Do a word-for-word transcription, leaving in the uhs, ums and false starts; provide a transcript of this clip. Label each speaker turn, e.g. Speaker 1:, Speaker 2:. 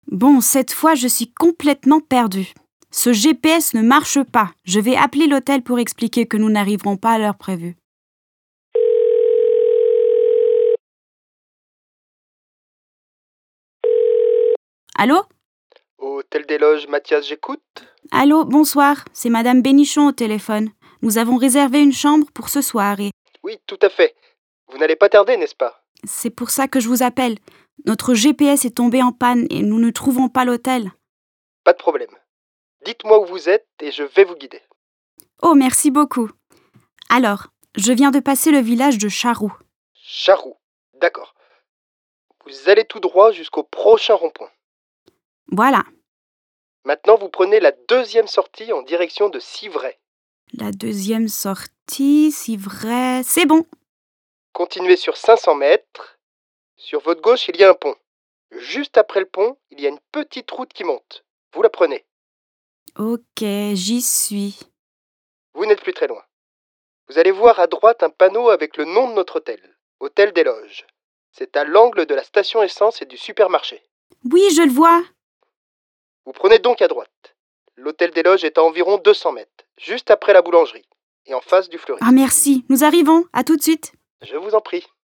Speaker 1: Bon, cette fois, je suis complètement perdue. Ce G P S ne marche pas. Je vais appeler l'hôtel pour expliquer que nous n'arriverons pas à l'heure prévue. Allô?
Speaker 2: Hôtel des Loges, Mathias, j'écoute.
Speaker 1: Allô, bonsoir. C'est Madame Bénichon au téléphone. Nous avons réservé une chambre pour ce soir et
Speaker 2: Oui, tout à fait. Vous n'allez pas tarder, n'est-ce pas?
Speaker 1: c'est pour ça que je vous appelle. Notre G P S est tombé en panne et nous ne trouvons pas l'hôtel.
Speaker 2: Pas de problème. Dites-moi où vous êtes et je vais vous guider.
Speaker 1: Oh, merci beaucoup. Alors, je viens de passer le village de Charroux.
Speaker 2: Charroux. D'accord. Vous allez tout droit jusqu'au prochain rond-point.
Speaker 1: Voilà.
Speaker 2: Maintenant, vous prenez la deuxième sortie en direction de Civray.
Speaker 1: La deuxième sortie, si vrai... C'est bon.
Speaker 2: Continuez sur cinq cents mètres. Sur votre gauche, il y a un pont. Juste après le pont, il y a une petite route qui monte. Vous la prenez.
Speaker 1: Ok, j'y suis.
Speaker 2: Vous n'êtes plus très loin. Vous allez voir à droite un panneau avec le nom de notre hôtel. Hôtel des Loges. C'est à l'angle de la station essence et du supermarché.
Speaker 1: Oui, je le vois.
Speaker 2: Vous prenez donc à droite. L'hôtel des Loges est à environ deux cents mètres, juste après la boulangerie, et en face du fleuriste.
Speaker 1: Ah merci, nous arrivons. À tout de suite.
Speaker 2: Je vous en prie.